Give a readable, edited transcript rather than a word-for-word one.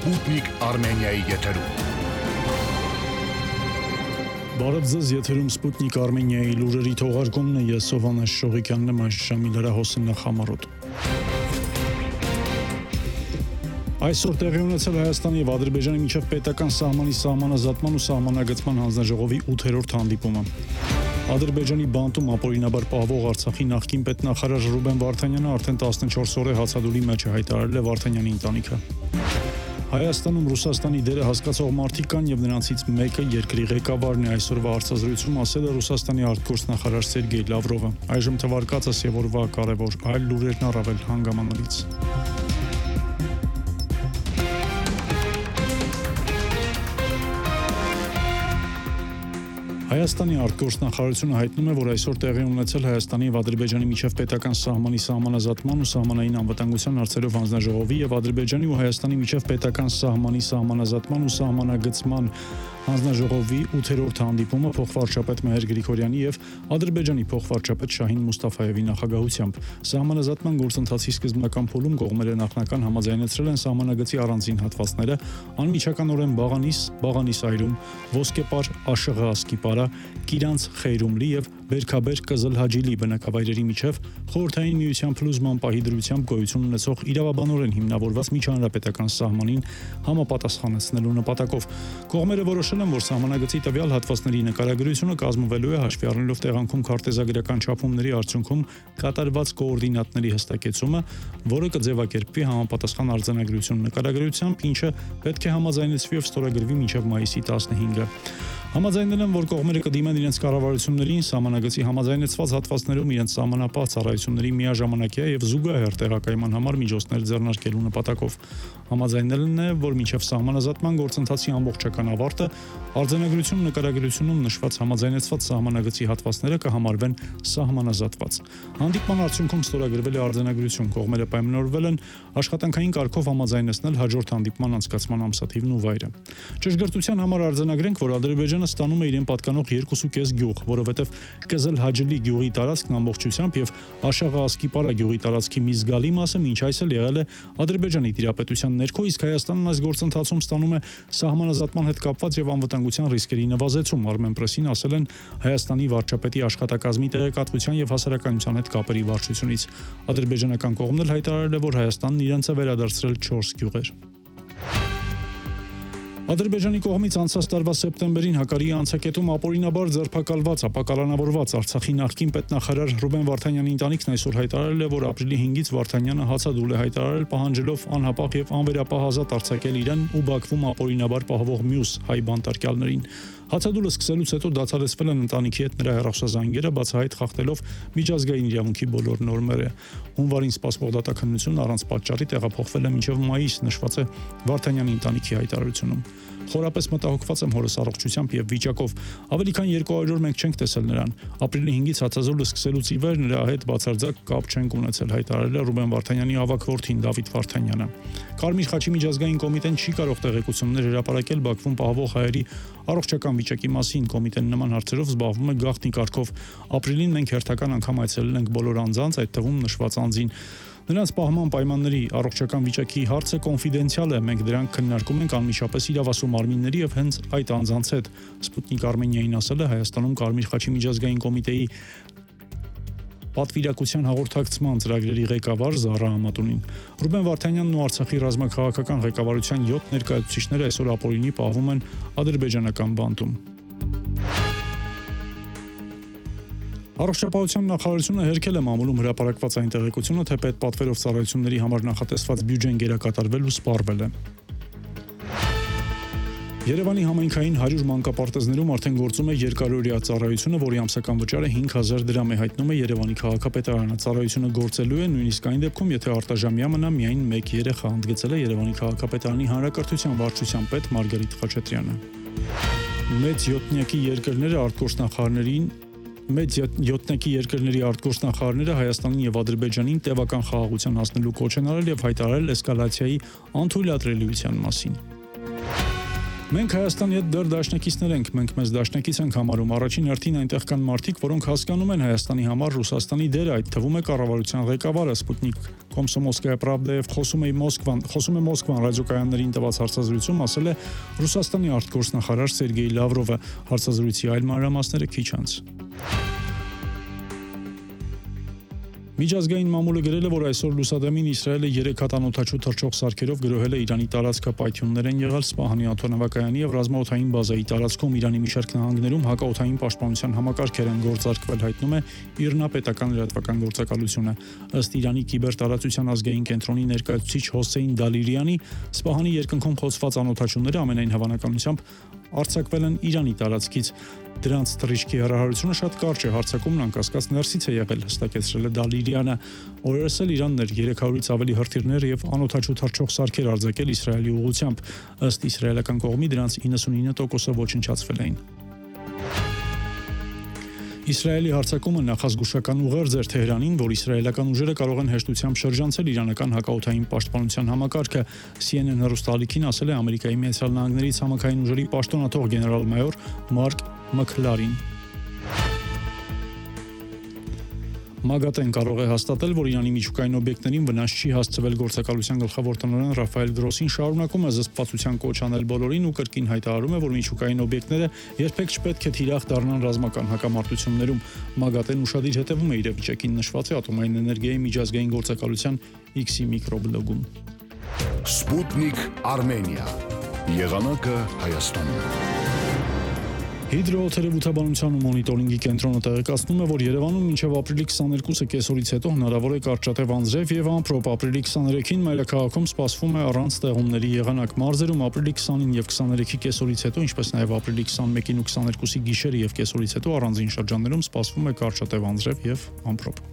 Sputnik Armeniայի եթերում։ Բարև ձեզ, եթերում Sputnik Armeniայի լուրերի թողարկումն է, ես Սովանես Շողիկյանն եմ, այս ժամի լրահոսն խամարոտ։ Այսօր տեղի ունեցել Հայաստանի եւ Ադրբեջանի միջև պետական սահմանի սահմանազատման ու սահմանագծման հանձնաժողովի 8-րդ հանդիպումը։ Ադրբեջանի բանտում ապօրինաբար պահվող Արցախի նախկին պետնախարար Ռուբեն Վարդանյանը արդեն 14 օր է հացադուլի մեջ հայտարարել է Վարդանյանի ընտանիքը։ Հայաստանում Ռուսաստանի դերը հասկացող մարդիկ կան եւ նրանցից մեկը երկրի ղեկավարն է, այսօրվա հարցազրույցում ասել է Ռուսաստանի արտգործնախարար Սերգեյ Լավրովը։ Այժմ թվարկածս եւ օրվա կարևոր այլ լուրերն առավել հանգամանալից։ Հայաստանի արտգործնախարարությունը հայտնում է, որ այսօր տեղի ունեցել Հայաստանի եւ Ադրբեջանի միջև պետական սահմանի սահմանազատման ու սահմանային անվտանգության հարցերով հանձնաժողովի եւ Ադրբեջանի ու Հայաստանի միջև պետական սահմանի սահմանազատման ու սահմանագծման հանձնաժողովի 8-րդ հանդիպումը փոխվարչապետ Մեհեր Գրիգորյանի եւ Ադրբեջանի փոխվարչապետ Շահին Մուստաֆայևի նախագահությամբ։ Սահմանազատման գործընթացի սկզբնական փուլում կողմերը նախնական համաձայնեցրել են սահմանագծի առանձին հատվածները անմիջականորեն Բաղանիս-Այրում, Ոսկեպար, Աշղա-Ասկիպարա, Կիրանց-Խեյրումլի եւ Բերքաբեր Կզլհաջիլի բնակավայրերի միջև խորհրդային միության փլուզման պահի դրությամբ գոյություն ունեցող իրավաբանորեն հիմնավորված միջանրապետական սահմանին համապատասխանեցնելու նպատակով կողմերը որոշել են, որ սահմանագծի տվյալ հատվածների նկարագրությունը կազմվելու է հաշվի առնելով տեղանքում քարտեզագրական չափումների արդյունքում կատարված կոորդինատների հստակեցումը, որը կձևակերպվի համապատասխան արձանագրություն նկարագրությամբ, ինչը պետք է համաձայնեցվի եւ ստորագրվի մինչեւ մայիսի 15-ը։ Համաձայնել են, որ կողմերը կդիմեն իրենց կառավարություններին սահմանագծի համաձայնեցված հատվածներում իրենց սահմանապահ ծառայությունների միաժամանակյա եւ զուգահեռ տեղակայման համար միջոցներ ձեռնարկելու նպատակով։ Համաձայնել են, որ մինչև սահմանազատման գործընթացի ամբողջական ավարտը արձանագրություն նկարագրությունում նշված համաձայնեցված սահմանագծի հատվածները կհամարվեն սահմանազատված։ Հանդիպման արդյունքում ստորագրվել է արձանագրություն, կողմերը պայմանավորվել են աշխատանքային կարգով համաձայնեցնել հաջորդ հանդիպման անցկացման ամսաթիվն ու վայրը։ Ճշգրտության համար արձանագրենք, որ Ադրբեջանը ստանում է իրեն պատկանող 2.5 գյուղ, որովհետև Կզլհաջիլի գյուղի տարածքն ամբողջությամբ եւ Աշաղա-Ասկիպարա գյուղի տարածքի մի զգալի մասը մինչ այս էլ եղել է Ադրբեջանի տիրապետության ներքո, իսկ Հայաստանն այս գործընթացում ստանում է սահմանազատման հետ կապված եւ անվտանգության ռիսկերի նվազեցում, Armenpress-ին ասել են Հայաստանի վարչապետի աշխատակազմի տեղեկատվության եւ հասարակայնության հետ կապերի վարչությունից։ Ադրբեջանական կողմն էլ հայտարարել է, որ Հայաստանն իրենց է վերադարձրել 4 գյուղեր։ Ադրբեջանի կողմից անցած տարվա սեպտեմբերին Հակարիի անցակետում ապօրինաբար ձերբակալված, ապակալանավորված Արցախի նախկին պետնախարար Ռուբեն Վարդանյանի ընտանիքն այսօր հայտարարել է, որ ապրիլի 5-ից Վարդանյանը հացադուլ է հայտարարել, պահանջելով անհապաղ եւ անվերապահ ազատ արձակել իրեն ու Բաքվում ապօրինաբար պահվող մյուս հայ բանտարկյալներին։ Հացադուլը սկսելուց հետո դադարեցվել են ընտանիքի հետ նրա հեռախոսազանգերը, բացահայտ խախտելով միջազգային իրավունքի բոլոր նորմերը։ Հունվարին սպասվող դատաքննություն առանց պատճառի տեղափոխվել է մինչև մայիս, նշված է Վարդանյանի ընտանիքի հայտարարությունում։ Խորապես մտահոգված եմ հորս առողջությամբ եւ վիճակով։ Ավելի քան 200 օր մենք չենք տեսել նրան։ Ապրիլի 5-ից հացազոլը սկսելուց ի վեր նրա հետ բացարձակ կապ չենք ունեցել, հայտարարել է Ռուբեն Վարդանյանի ավագ որդին Դավիթ Վարդանյանը։ Կարմիր խաչի միջազգային կոմիտեն չի կարող տեղեկություններ հրապարակել Բաքվում պահվող հայերի առողջական վիճակի մասին։ Կոմիտեն նման հարցերով զբաղվում է գաղտնի կարգով։ Ապրիլին մենք հերթական անգամ այցելել ենք բոլոր անձանց, այդ թվում նշված անձին։ Նրանց պահման պայմանների առողջական վիճակի հարցը կոնֆիդենցիալ է, մենք դրանք քննարկում ենք անմիջապես իրավասու մարմինների եւ հենց այդ անձանց հետ։ Sputnik Armeniaին ասել է Հայաստանում Կարմիր խաչի միջազգային կոմիտեի պատվիրակության հաղորդակցման ծրագրերի ղեկավար Զարա Ամատունին։ Ռուբեն Վարդանյանն ու Արցախի ռազմաքաղաքական ղեկավարության 7 ներկայացուցիչները այսօր ապօրինի պահվում են ադրբեջանական բանտում։ Առողջապահության նախարարությունը հերքել է մամուլում հրապարակված այն տեղեկությունը, թե պետպատվերով ծառայությունների համար նախատեսված բյուջեն գերակատարվել ու սպառվել է։ Երևանի համայնքային 100 մանկապարտեզներում արդեն գործում է երկարօրյա ծառայությունը, որի ամսական վճարը 5000 դրամ է, հայտնում է Երևանի քաղաքապետարանը։ Ծառայությունը գործելու է նույնիսկ այն դեպքում, եթե արտաժամյա մնա միայն 1 երեխա, ընդգծել է Երևանի քաղաքապետարանի հանրակրթության վարչության պետ Մարգարիտ Խաչատրյանը։ Մեծ յոթնյակի երկրների արտգործնախարարները Հայաստանին եւ Ադրբեջանին տևական խաղաղության հասնելու կոչ են արել եւ հայտարարել էսկալացիայի անթույլատրելիության մասին։ Մենք Հայաստանի հետ դեռ դաշնակիցներ ենք, մենք մեզ դաշնակից ենք համարում։ Առաջին հերթին այնտեղ կան մարդիկ, որոնք հասկանում են Հայաստանի համար Ռուսաստանի դերը, այդ թվում է կառավարության ղեկավարը Sputnik Komsomolskaya Pravda-ով խոսում է Մոսկվան ռադիոկայաններին տված հարցազրույցում, ասել է Ռուսաստանի արտգործնախարար Սերգեյ Լավրովը, հարցազրույցի այլ մանրամասները քիչ անց։ Միջազգային մամուլը գրել է, որ այսօր լուսադեմին Իսրայելը 3 հատ անօդաչու թռչող սարքերով գրոհել է Իրանի տարածքը, պայթյուններ են եղել Սպահանի աթոռնավակայանի եւ ռազմաօդային բազայի տարածքում։ Իրանի մի շարք նահանգներում հակաօդային պաշտպանության համակարգեր են գործարկվել, հայտնում է ԻՌՆԱ պետական լրատվական գործակալությունը։ Ըստ Իրանի կիբերտարածության ազգային կենտրոնի ներկայացուցիչ Հոսեյն Դալիրյանի, Սպահանի երկնքում խոցված անօդաչուները ամենայն հավանականությամբ արձակվել են Իրանի տարածքից։ Դրանց թռիչքի հեռահարությունը շատ կարճ է, հարձակումն անկասկած ներսից է եղել, հստակեցրել է Դալիրյանը։ Օրերս էլ Իրանն էր 300-ից ավելի հրթիռներ եւ անօդաչու թռչող սարքեր արձակել Իսրայելի ուղղությամբ։ Ըստ իսրայելական կողմի դրանց 99%-ը ոչնչացվել էին։ Իսրայելի հարձակումը նախազգուշական ուղերձ էր Թեհրանին, որ իսրայելական ուժերը կարող են հեշտությամբ շրջանցել իրանական հակաօդային պաշտպանության համակարգը։ CNN հեռուստաալիքին ասել է Ամերիկայի Միացյալ Նահանգների ցամաքային ուժերի պաշտոնաթող գեներալ-մայոր Մարկ Մքլարին։ ՄԱԳԱՏԷ-ն կարող է հաստատել, որ Իրանի միջուկային օբյեկտներին վնաս չի հասցվել։ Գործակալության գլխավոր տնօրեն Ռաֆայել Գրոսին շարունակում է զսպվածության կոչ անել բոլորին ու կրկին հայտարարում է, որ միջուկային օբյեկտները երբեք չպետք է թիրախ դառնան ռազմական հակամարտություններում։ ՄԱԳԱՏԷ-ն ուշադիր հետևում է իրավիճակին, նշված է Ատոմային էներգիայի միջազգային գործակալության X-ի միկրոբլոգում։ Sputnik Armenia. Եղանակը Հայաստանում։ Հիդրոթերապևտաբանության ու մոնիտորինգի կենտրոնը տեղեկացնում է, որ Երևանում մինչև ապրիլի 22-ը կեսօրից հետո հնարավոր է կարճատև անձրև եւ ամպրոպ։ Ապրիլի 23-ին մայրաքաղաքում սպասվում է առանց ստեղումների եղանակ։ Մարզերում ապրիլի 20-ին եւ 23-ի կեսօրից հետո, ինչպես նաեւ ապրիլի 21-ին ու 22-ի գիշերը եւ կեսօրից հետո առանձին շրջաններում սպասվում է կարճատև անձրև եւ ամպրոպ։